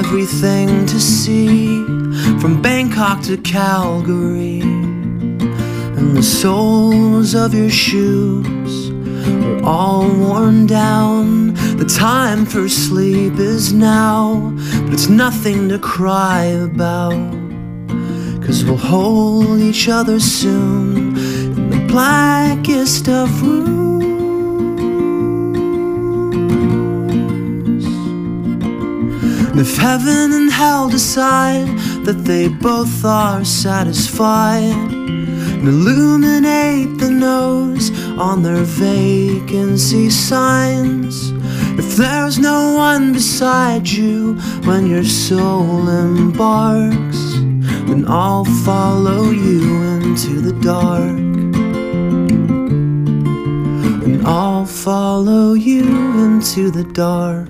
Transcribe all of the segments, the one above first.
everything to see, from Bangkok to Calgary. And the soles of your shoes are all worn down. The time for sleep is now, but it's nothing to cry about, 'cause we'll hold each other soon in the blackest of rooms. And if heaven and hell decide that they both are satisfied, and illuminate the nose on their vacancy signs, if there's no one beside you when your soul embarks, then I'll follow you into the dark. And I'll follow you into the dark.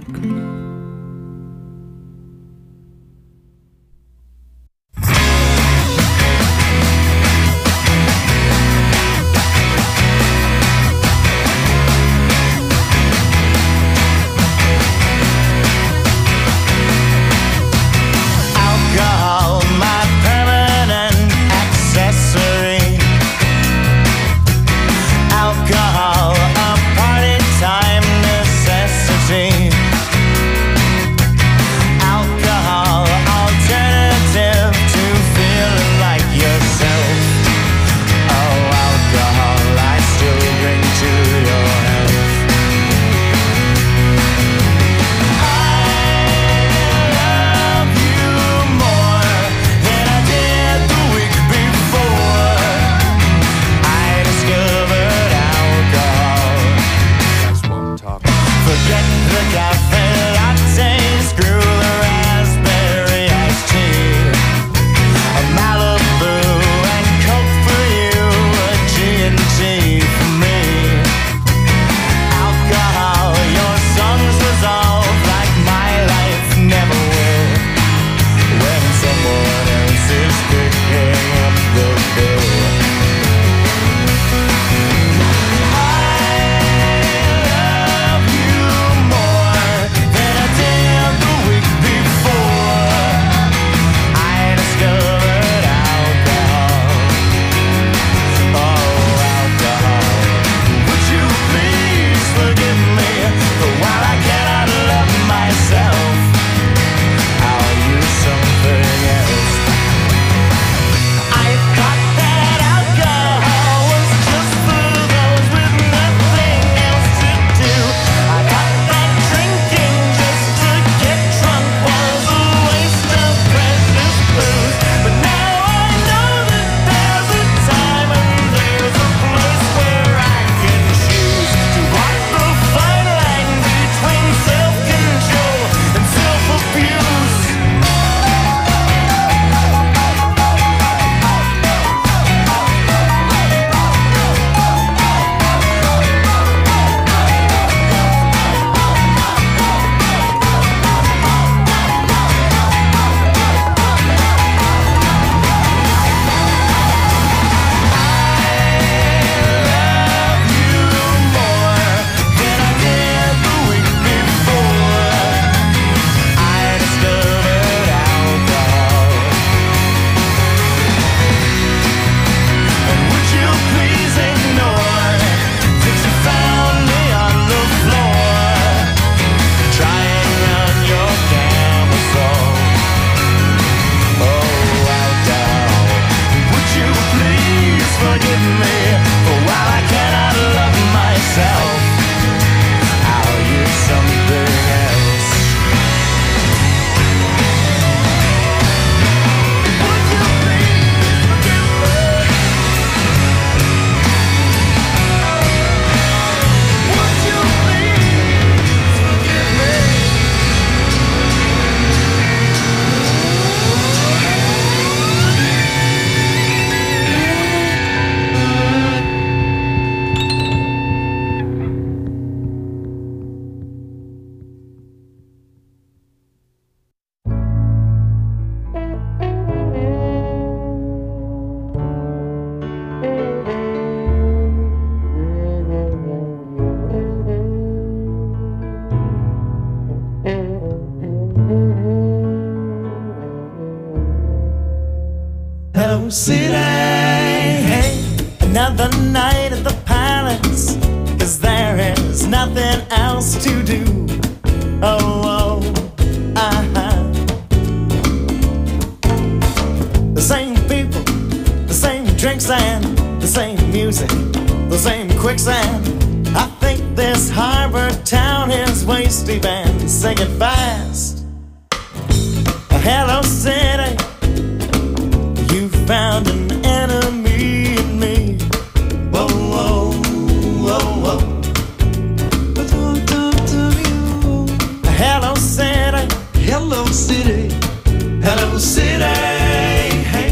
Hello City. Hey, another night at the Palace, 'cause there is nothing else to do. Oh, the same people, the same drinks and the same music, the same quicksand. I think this harbor town is way steep and sing it fast. Hello City, you found an enemy in me. Whoa, whoa, whoa, whoa. Hello City, hello City, hello City. Hey.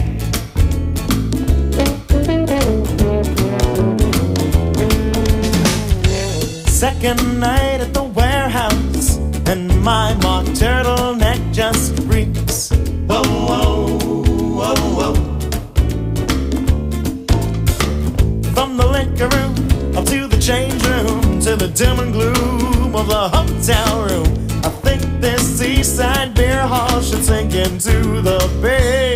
Second night at the warehouse, and my mock turtleneck just reeks. Whoa, whoa, whoa, whoa. From the liquor room up to the change room, to the dim and gloom of the hotel room, I think this seaside beer hall should sink into the bay.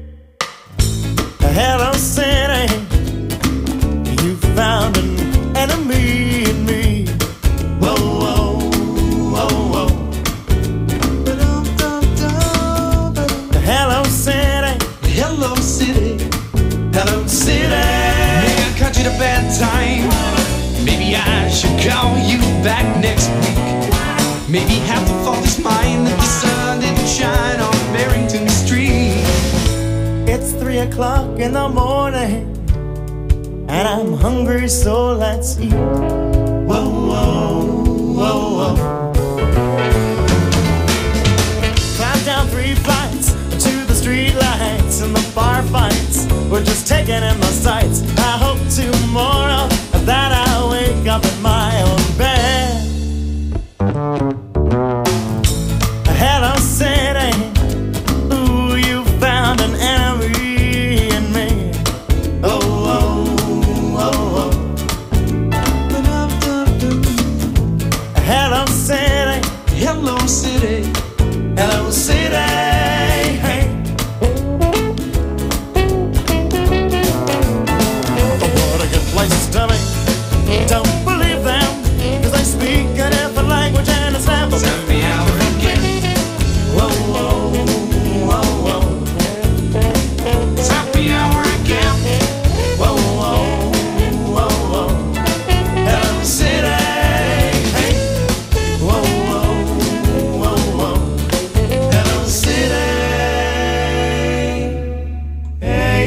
Hello City, you found an enemy in me. Whoa, whoa, whoa, whoa. Hello City, hello City, hello City. Maybe I caught you at a bad time. Maybe I should call you back next week. Maybe half the fault is mine that the sun didn't shine on Barrington Street. It's 3 o'clock in the morning, and I'm hungry, so let's eat. Whoa, whoa, whoa, whoa. Climb down 3 flights to the street lights, and the bar fights we're just taking in the sights. I hope tomorrow that I'll wake up in my own bed. Hello City, ooh, you found an enemy in me. Oh, oh, oh, oh. Hello City, hello City, hello City. Hey. What a good place to be. Don't believe them, 'cause they speak a different language and it's never Tell me how again. whoa, whoa, whoa, whoa. Happy hour again. Whoa, whoa, whoa, whoa. Hello City. Hey. Whoa, whoa, whoa, whoa. Hello City. Hey.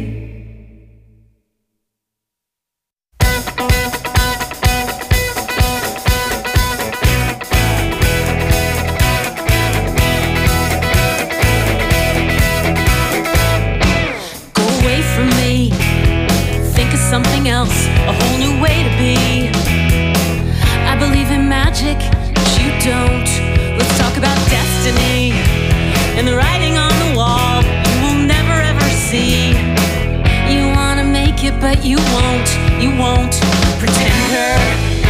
Go away from me, think of something else, a whole new way to be. I believe in magic, but you don't. Let's talk about destiny and the writing on the wall you will never ever see. You wanna make it, but you won't, pretender.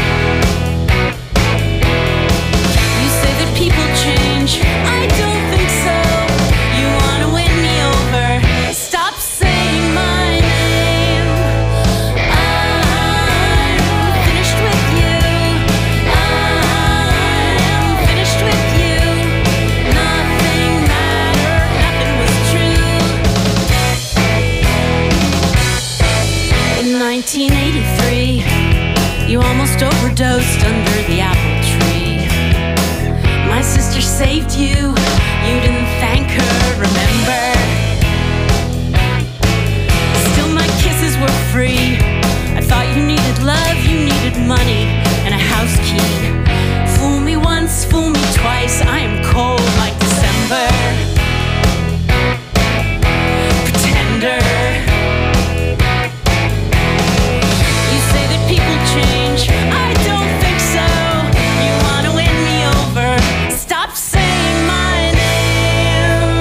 You say that people change, I don't think so. You wanna win me over, stop saying my name. I'm finished with you. I'm finished with you. Nothing mattered, nothing was true. In 1983, you almost overdosed under the apple tree. My sister saved you, you didn't thank her, remember? Still my kisses were free. I thought you needed love, you needed money, and a house key. Fool me once, fool me twice, I am cold like December. Pretender. You say that people change, I don't think so. You wanna win me over, stop saying my name.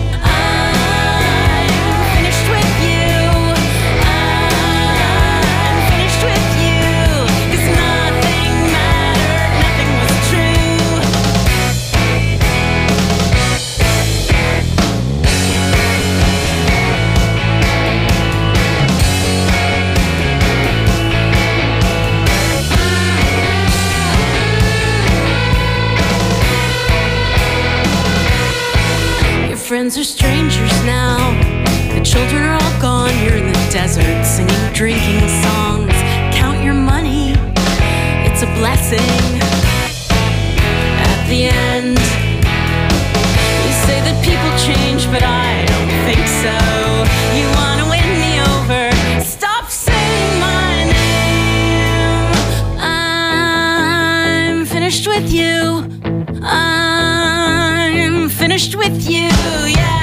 I'm finished with you. I'm finished with you. 'Cause nothing mattered, friends are strangers now. The children are all gone. You're in the desert singing drinking songs. Count your money, it's a blessing. At the end, you say that people change, but I don't think so. You wanna win me over, stop saying my name. I'm finished with you. I'm finished with you, yeah.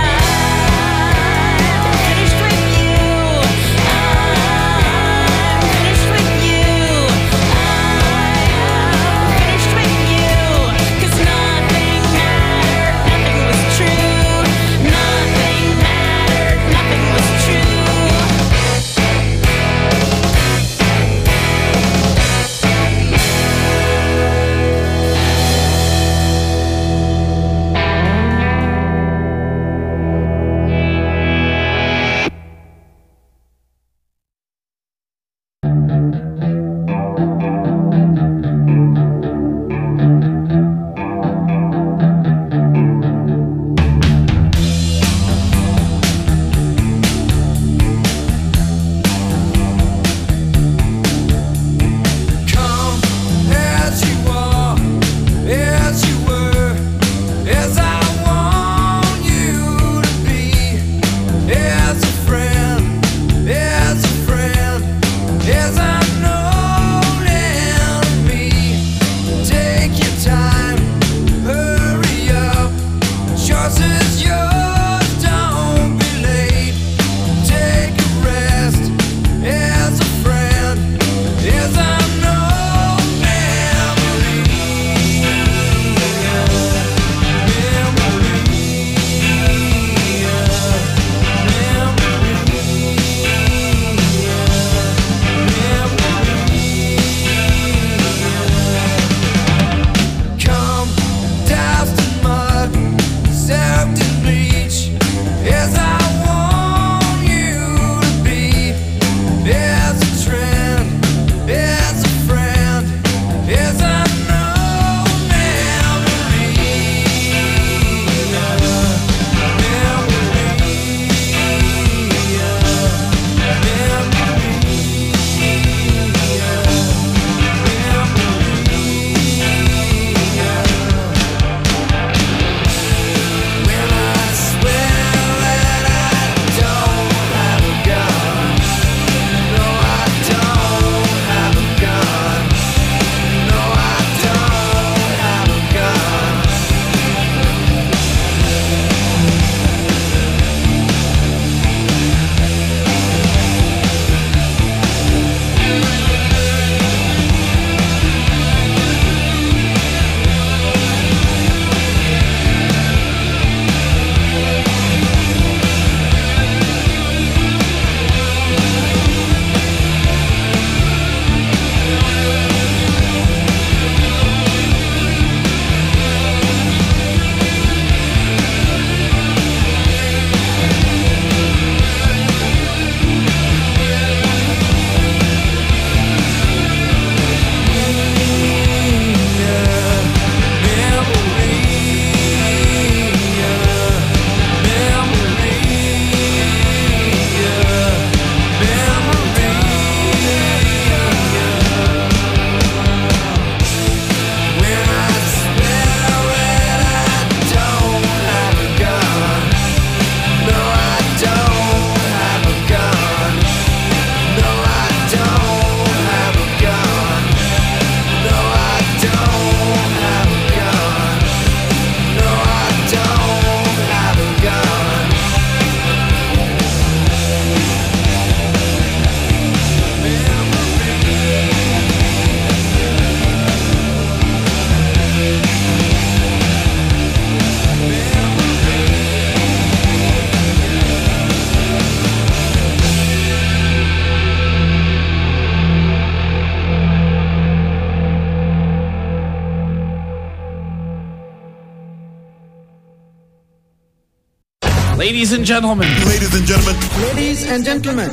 Ladies and gentlemen. Ladies and gentlemen. Ladies and gentlemen.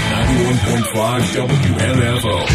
91.5 WMFO.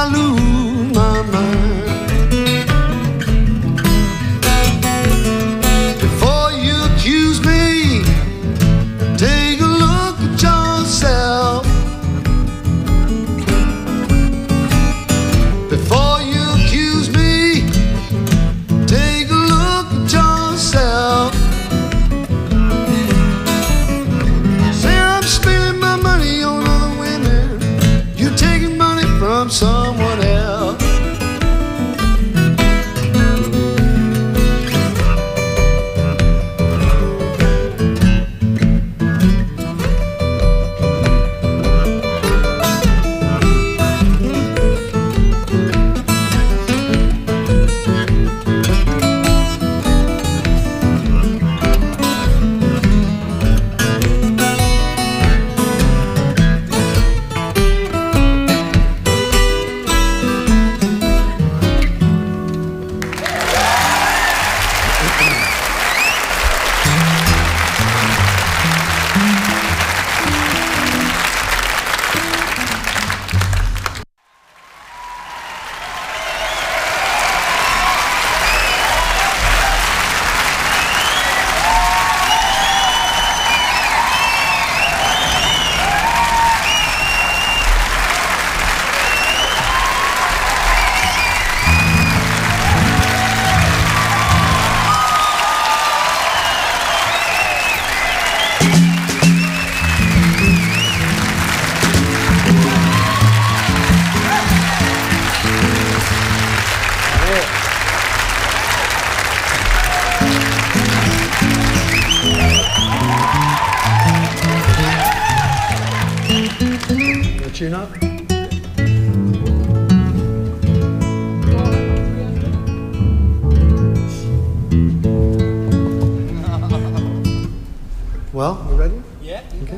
I lose my mind. Before you accuse me, take a look at yourself. Before you accuse me, take a look at yourself. Say I'm spending my money on other women, you taking money from someone else. Tune up. Well, you ready? Yeah. Okay.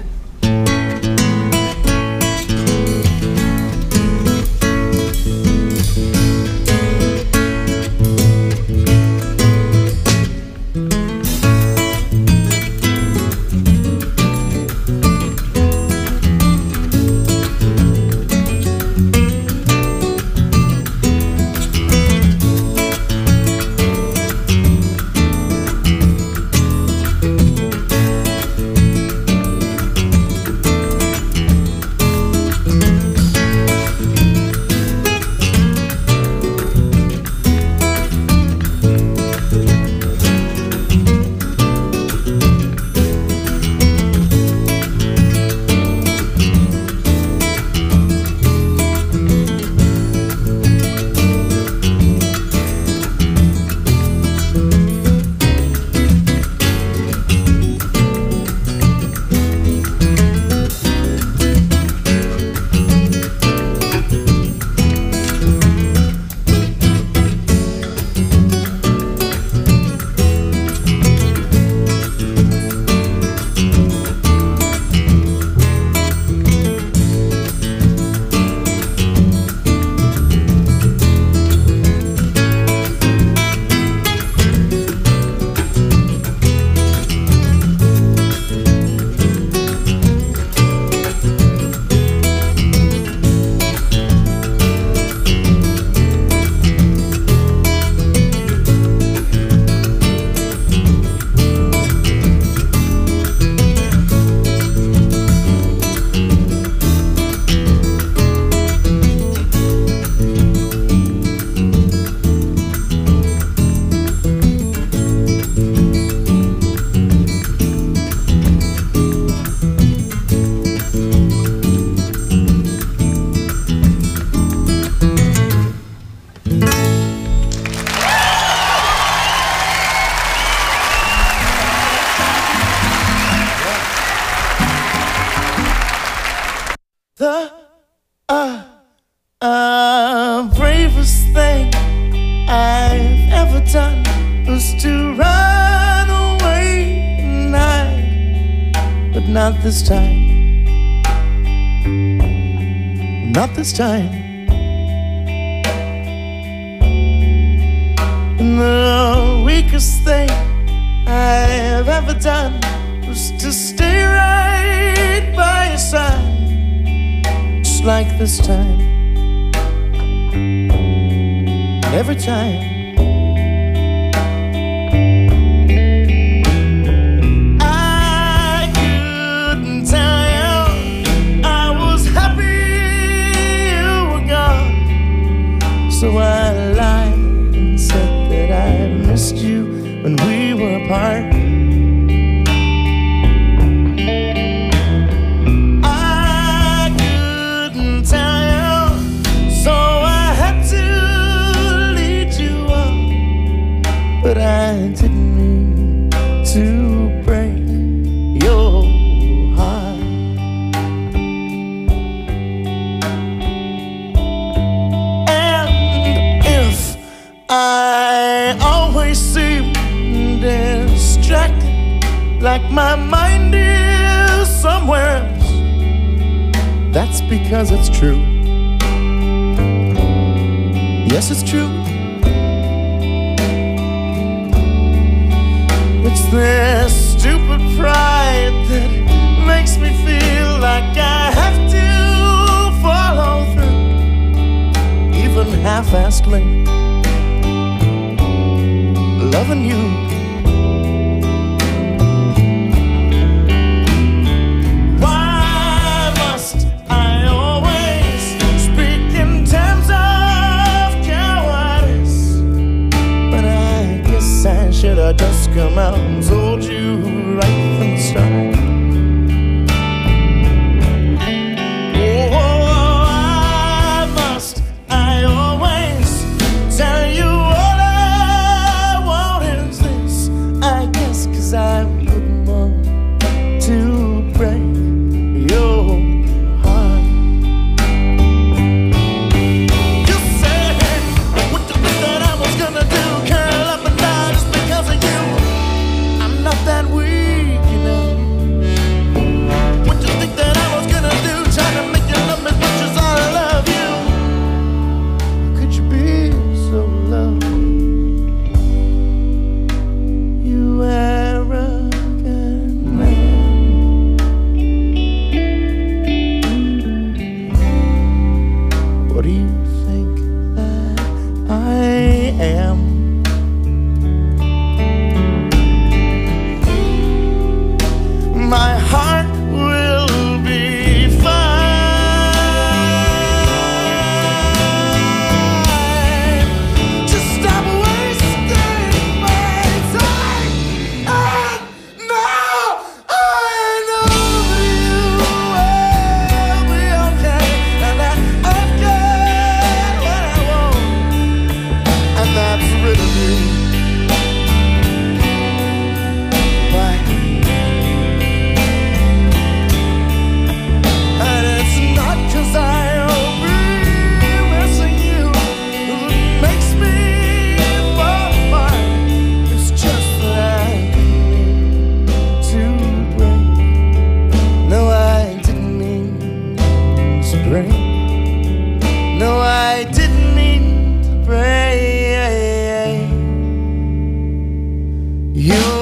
The bravest thing I've ever done was to run away and hide, but not this time. Not this time. And the weakest thing I've ever done was to stay right by your side, just like this time. every time. So I lied and said that I missed you when we were apart. I couldn't tell you, so I had to lead you on. But I didn't mean to break your heart. I always seem distracted, like my mind is somewhere else. That's because it's true. Yes, it's true. It's this stupid pride that makes me feel like I have to follow through, even half-assedly. Loving you. Why must I always speak in terms of cowardice? But I guess I should have just come out and told you right from the start. Why must I always tell you I wouldn't want to break your heart. You said, what you think that I was gonna do? Curl up and die just because of you? I'm not that weak, you know. What you think that I was gonna do? Trying to make you love me as much as I love you? How could you be so low? You arrogant man. What do you think that I am? My heart will be fine. Just stop wasting my time. Now I know you will be okay, and that I've got what I want, and that's rid of you. Why? And it's not 'cause I'll be missing you that makes me fall apart. It's just that I to break. No, I didn't mean to break. No, I didn't mean to break your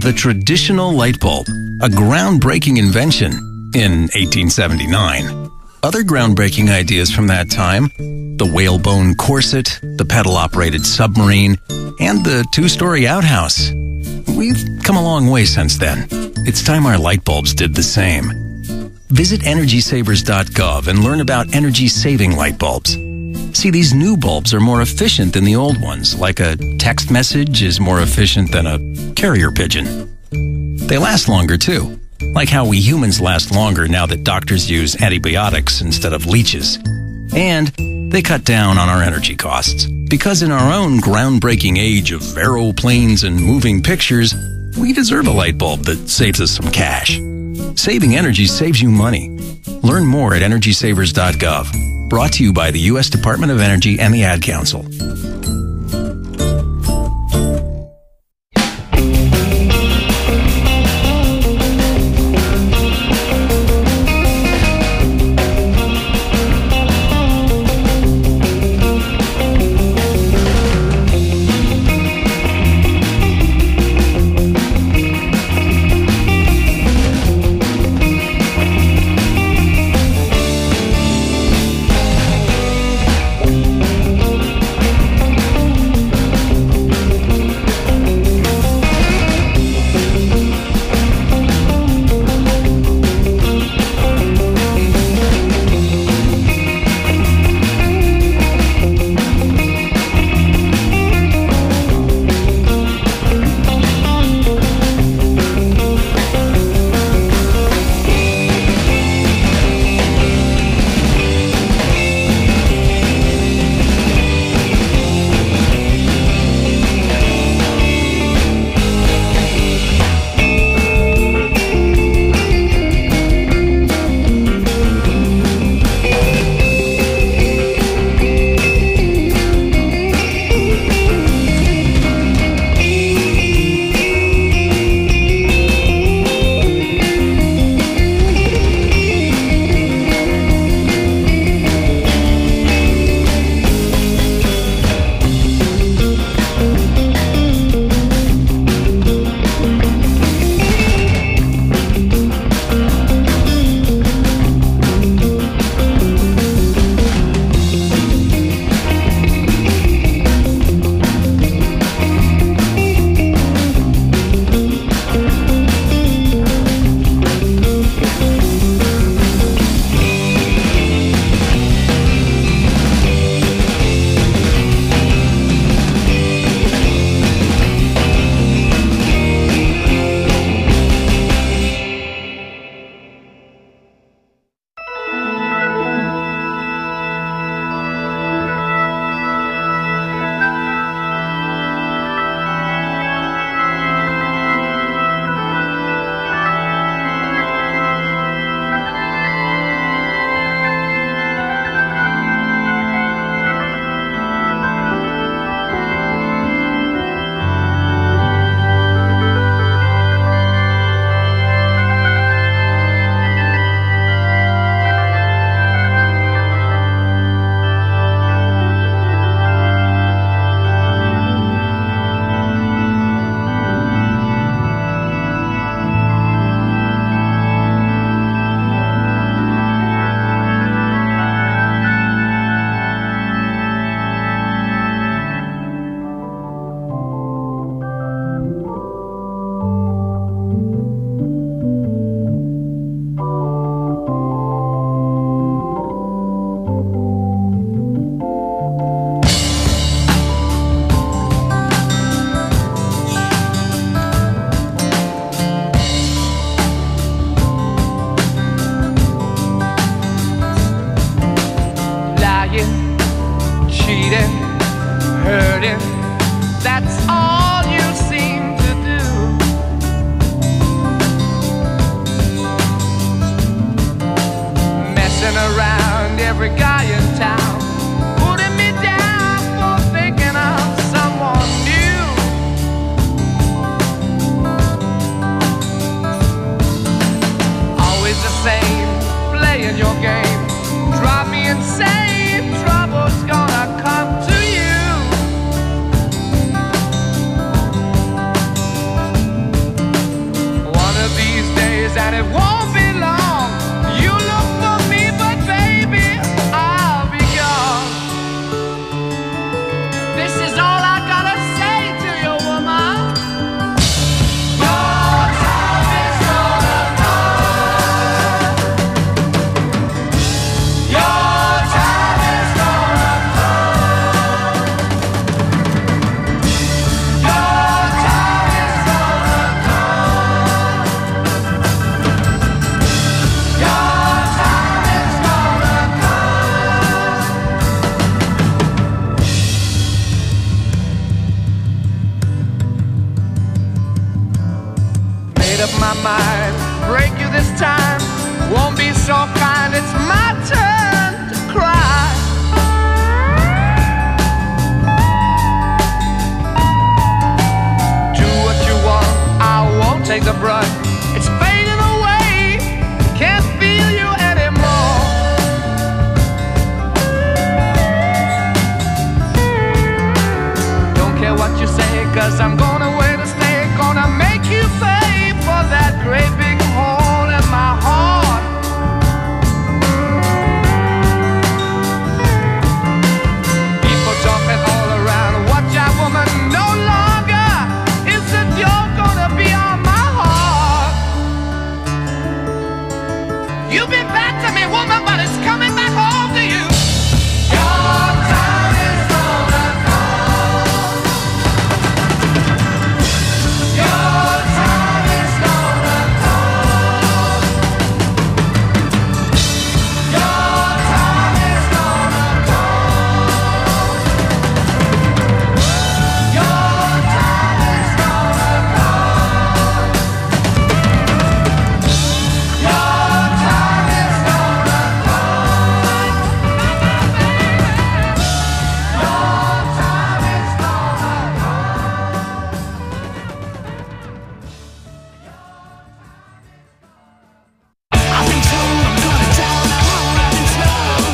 the traditional light bulb, a groundbreaking invention in 1879. Other groundbreaking ideas from that time, the whalebone corset, the pedal-operated submarine, and the two-story outhouse. We've come a long way since then. It's time our light bulbs did the same. Visit EnergySavers.gov and learn about energy-saving light bulbs. See, these new bulbs are more efficient than the old ones, like a text message is more efficient than a carrier pigeon. They last longer, too, like how we humans last longer now that doctors use antibiotics instead of leeches. And they cut down on our energy costs, because in our own groundbreaking age of aeroplanes and moving pictures, we deserve a light bulb that saves us some cash. Saving energy saves you money. Learn more at EnergySavers.gov. Brought to you by the U.S. Department of Energy and the Ad Council. time won't be so kind. It's my turn to cry. Do what you want, I won't take the brunt. It's fading away, can't feel you anymore. Don't care what you say, 'cause I'm gonna wait to stay. Gonna make you pay for that great big hole in my heart. People talking all around, watch out woman, no longer is it you're gonna be on my heart. You've been bad to me woman, but it's coming back home to you. Your time is gonna come. Your time is gonna come. Your time is gonna come. Your time is gonna come. Your time is gonna come. Your time is I've been told I'm gonna down, I've been told.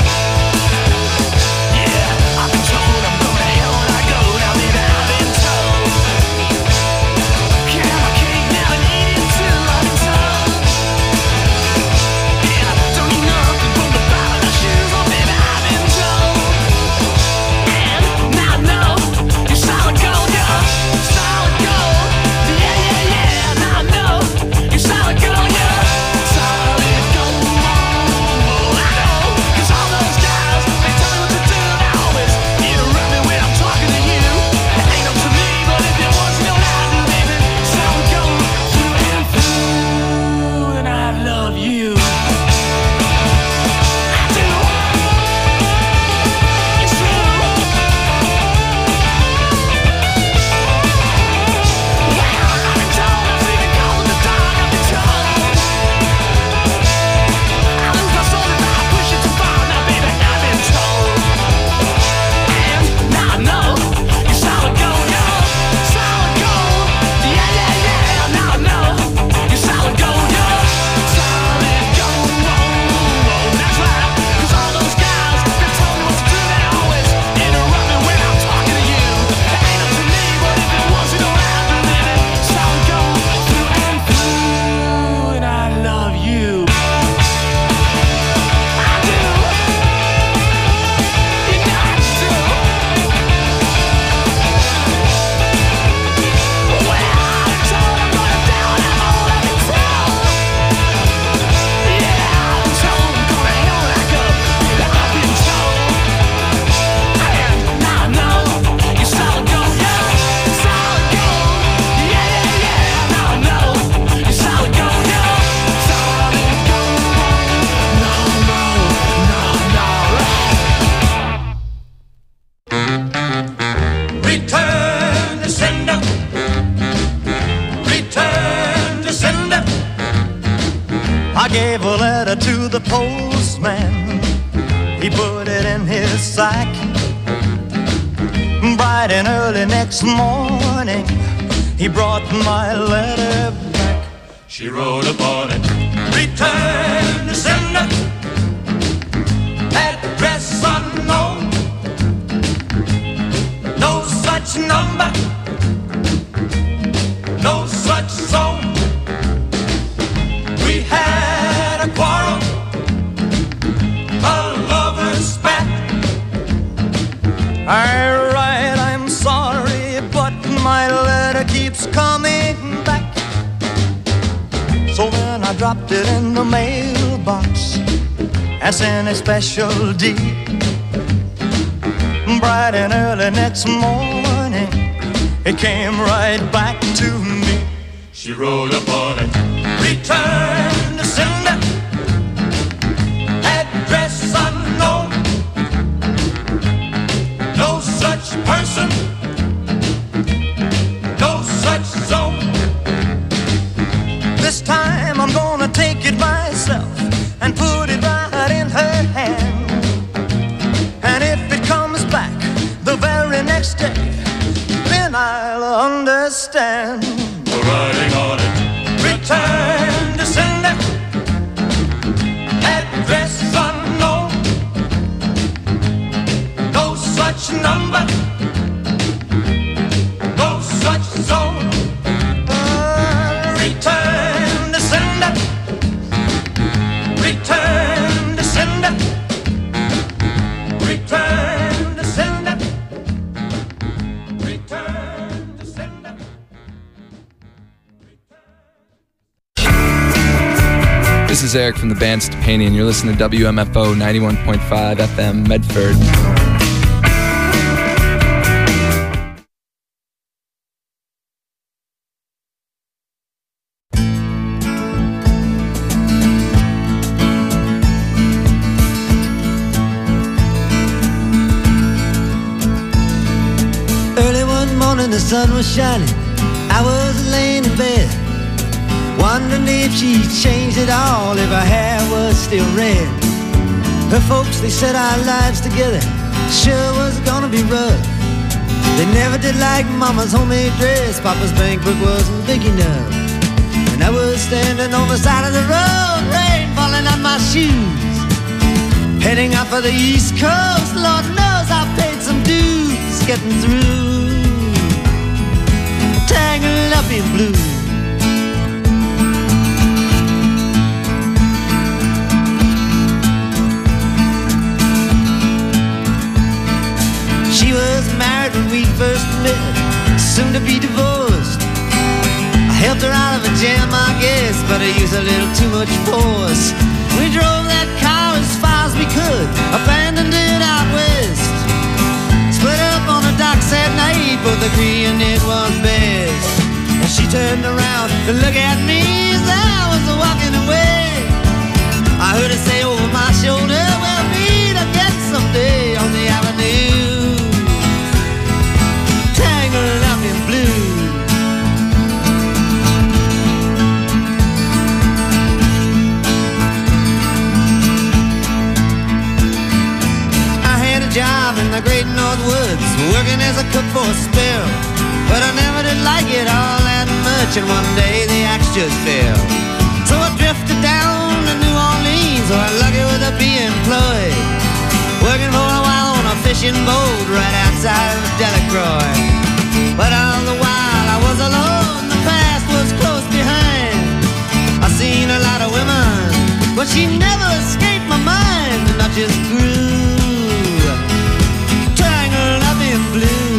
Yeah, I've been told I'm going to hell when I go. Now baby, I've been told. Can I have my cake now and eat it too? I've been told. Yeah, don't need nothing from the bottom of my shoes. Oh baby, I've been told. And now I know you're solid gold, yeah, solid gold. Yeah, yeah, yeah. Now I know you're solid gold, yeah, solid gold. I know, 'cause all those guys, they tell me what to do. They always interrupt me when I'm talking to you. It ain't up to me, but if it was, you know what I do, baby. Solid gold through and through, and I love you. I do. It's true. Well, I've been told I'm sleeping cold in the dark. I've been told I lose my soul if I push it too far. Now, baby, I've been told. And now I know you're solid gold, yo, solid gold. Yeah, yeah, yeah. Now I know you're solid gold, yo, solid gold. That's right. 'Cause all those guys, they tell me what to do. They always interrupt me when I'm talking to you. It ain't up to me, but if it was, you know what I do, baby. Solid gold through and through, and I love you. I do. You know I do. Well, I'm told I'm going down, I'm old, I've been told. Yeah, I'm told I'm going to hell when I go. Baby, I've been told. And now I know you're solid gold, yeah, solid gold. Yeah, yeah, yeah. Now I know you're solid gold, yeah, solid gold. No, no, no, no. Return to sender. Return to sender. I gave a letter to the postman. He put it in his sack. Bright and early next morning, he brought my letter back. She wrote upon it, return to sender. Address unknown. No such number. No such zone. We had a quarrel, a lover's spat. Alright, I'm sorry, but my letter keeps coming back. So then I dropped it in the mailbox and sent a special deed. Bright and early next morning, it came right back to me. She wrote upon it, return to sender. Address unknown. No such person. No such zone. This time I'm gonna take it right day, then I'll understand. Riding on it. Return to sender, address unknown, no such number, no such zone. Return to sender, return to sender, return to sender, return to sender. This is Eric from the band Stepanian. You're listening to WMFO 91.5 FM Medford. Early one morning the sun was shining, I was laying in bed, wondering if she changed it all, if her hair was still red. Her folks, they said our lives together sure was gonna be rough. They never did like Mama's homemade dress, Papa's bank book wasn't big enough. And I was standing on the side of the road, rain falling on my shoes, heading out for the East Coast. Lord knows I paid some dues getting through, tangled up in blue. She was married when we first met, soon to be divorced. I helped her out of a jam, I guess, but I used a little too much force. We drove that car as far as we could, abandoned it out west. Split up on the docks at night, both agreeing it was best. And she turned around to look at me as I was walking away. I heard her say over my shoulder, we'll meet again someday on the avenue, tangled up in blue. I had a job in the great North Woods, working as a cook for a spell, but I never did like it all that much, and one day the axe just fell. So I drifted down to New Orleans, or lucky with a be employed, working for a while on a fishing boat right outside of Delacroix. But all the while I was alone, the past was close behind. I seen a lot of women, but she never escaped my mind, and I just grew tangled up in blue.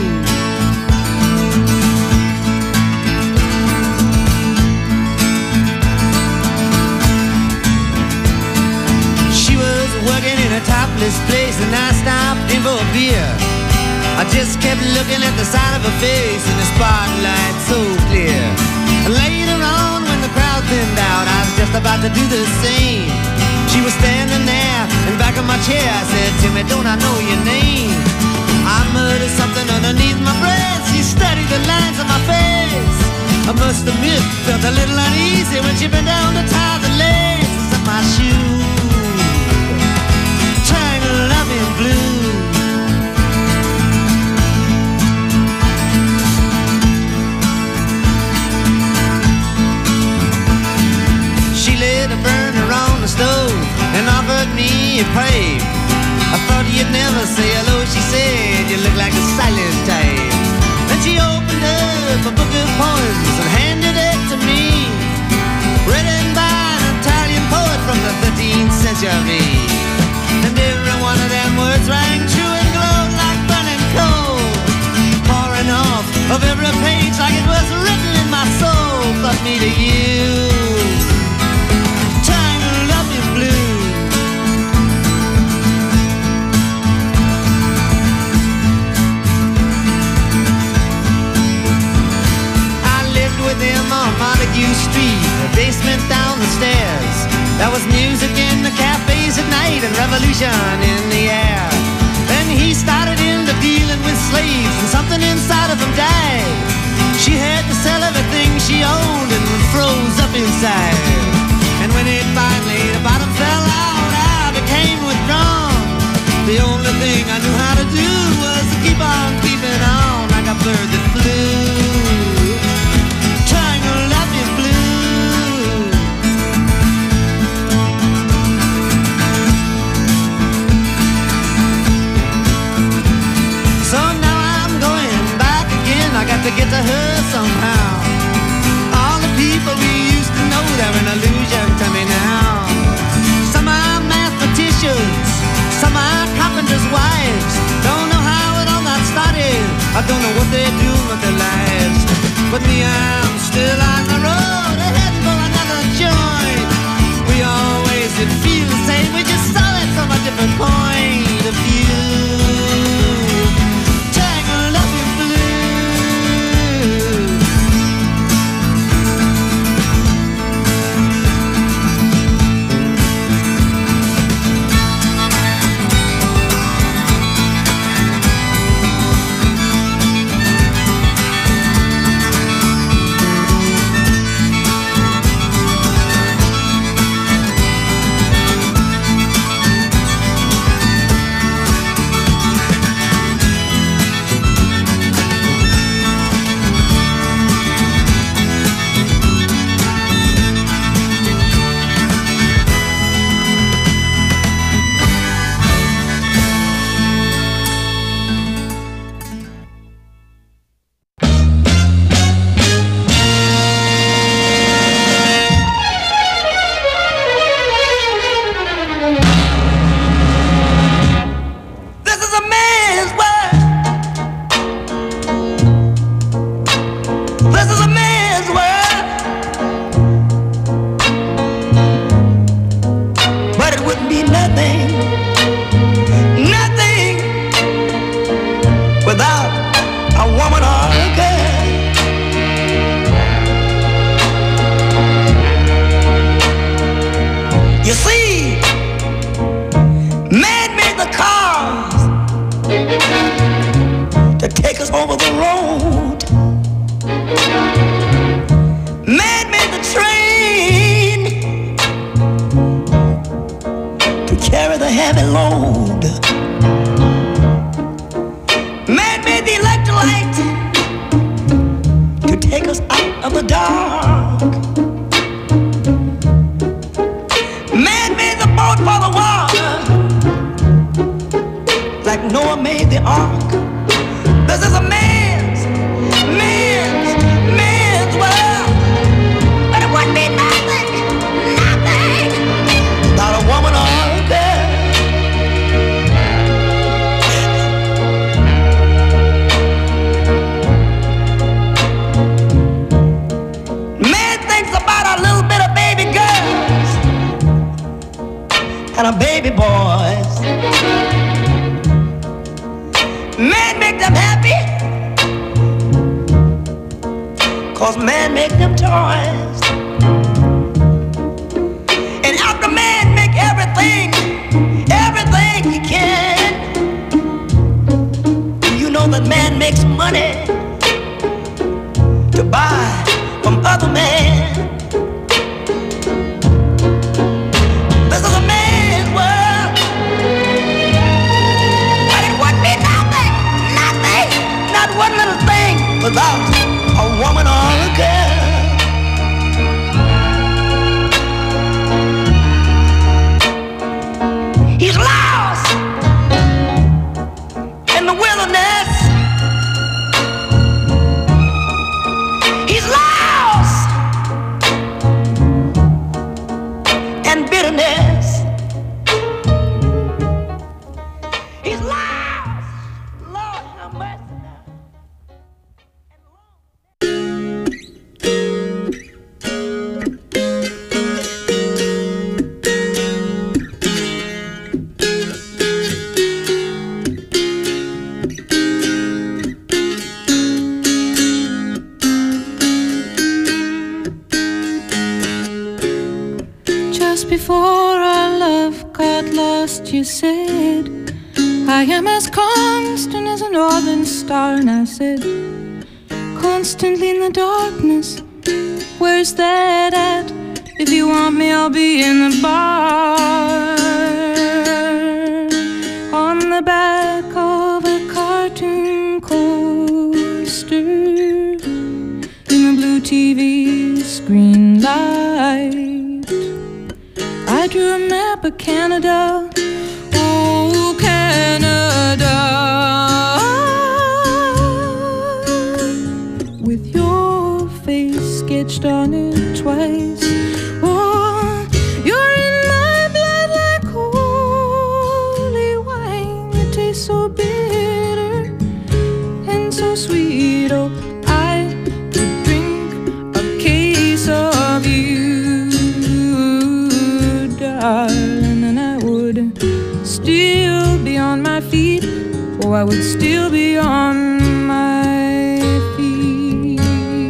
She was working in a topless place, and I stopped in for a beer. I just kept looking at the side of her face in the spotlight so clear. And later on, when the crowd thinned out, I was just about to do the same. She was standing there in back of my chair. I said, Timmy, don't I know your name? I muttered something underneath my breath. She studied the lines on my face. I must admit, felt a little uneasy when she bent down to tie the laces of my shoe, tangled up in blue. She lit a burner on the stove and offered me a pipe. I thought you'd never say hello, she said, you look like a silent type. Then she opened up a book of poems and handed it to me, written by an Italian poet from the 13th century. And every one of them words rang true and glowed like burning coal, pouring off of every page like it was written in my soul. But me to you, tangled up in blue. With him on Montague Street, a basement down the stairs. There was music in the cafes at night and revolution in the air. Then he started into dealing with slaves, and something inside of him died. She had to sell everything she owned and froze up inside. And when it finally, the bottom fell out, I became withdrawn. The only thing I knew how to do was keep on keeping on. got to get to her somehow. All the people we used to know, they're an illusion to me now. Some are mathematicians, some are carpenters' wives. Don't know how it all got started, I don't know what they're doing with their lives. But me, I'm still on the road, heading for another joint. We always did feel the same, we just saw it from a different point of view. Tangled up in blue. You said, I am as constant as a northern star. And I said, constantly in the darkness, where's that at? If you want me, I'll be in the bar. On the back of a cartoon coaster, in the blue TV screen light, I drew a map of Canada. Oh, Canada. almost done it twice. Oh, you're in my blood like holy wine. It tastes so bitter and so sweet. Oh, I could drink a case of you, darling, and I would still be on my feet. Oh, I would still be on my feet.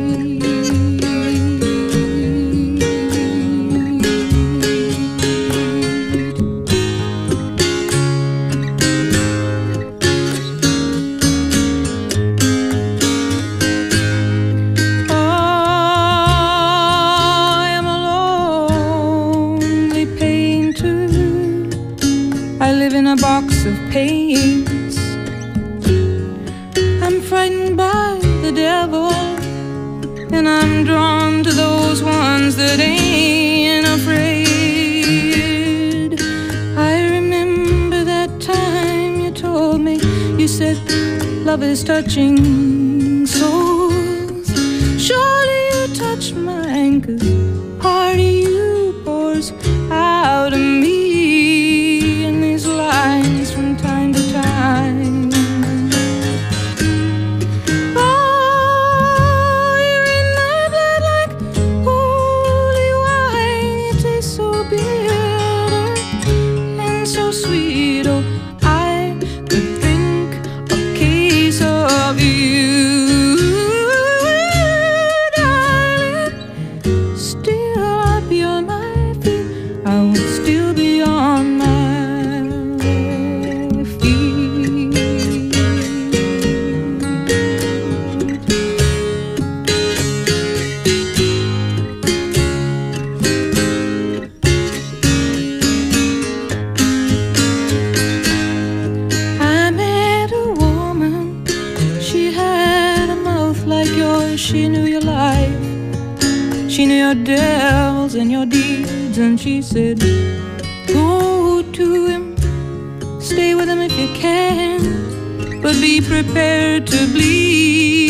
Oh, I am a lonely painter. I live in a box of paints. I'm frightened by the devil, and I'm drawn to those ones that ain't afraid. I remember that time you told me, you said love is touching souls. Surely you touched mine, 'cause part of you pours out of me in these lines from time to time. Sweet, oh, I could drink a case of you, darling. Still I'd be on my feet. I would still be on my She knew your life, she knew your devils and your deeds, and she said, go to him, stay with him if you can, but be prepared to bleed.